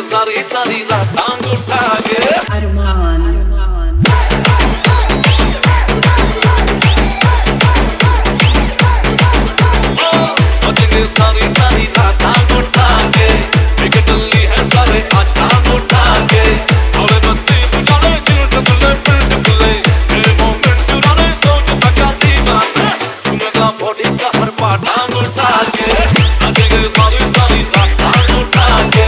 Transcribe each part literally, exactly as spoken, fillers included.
सारी सारी रात टांग उठा के अरमान बजेंगे सारी सारी रात टांग उठा के विकेट ली है सारे आज टांग उठा के थोड़े बत्ती बुझाने दिल टकले फिर टकले ये मोमेंट चुराने सोच तका दीवाना सुनेगा बॉडी का हर पार्ट टांग उठा के बजेंगे सारी सारी रात टांग उठा के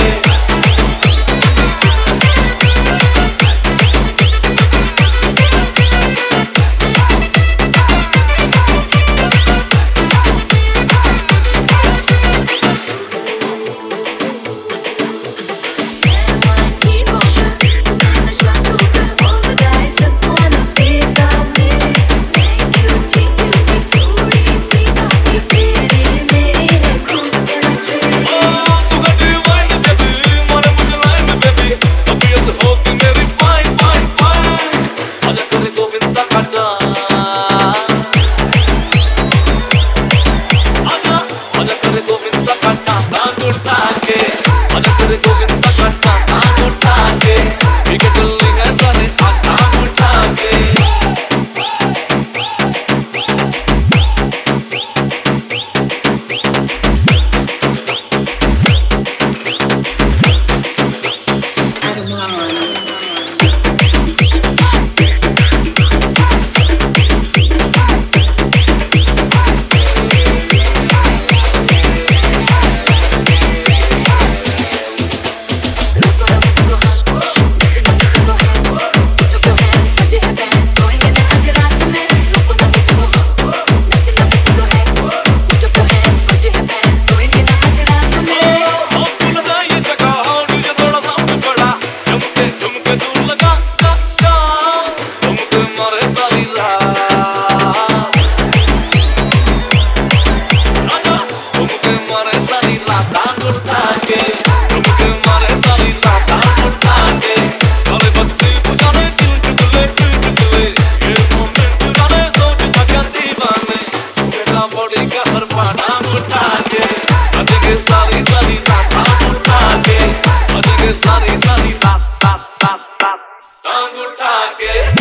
सारी सारी रात उठा के बजेंगे सारी सारी रात टांग उठा के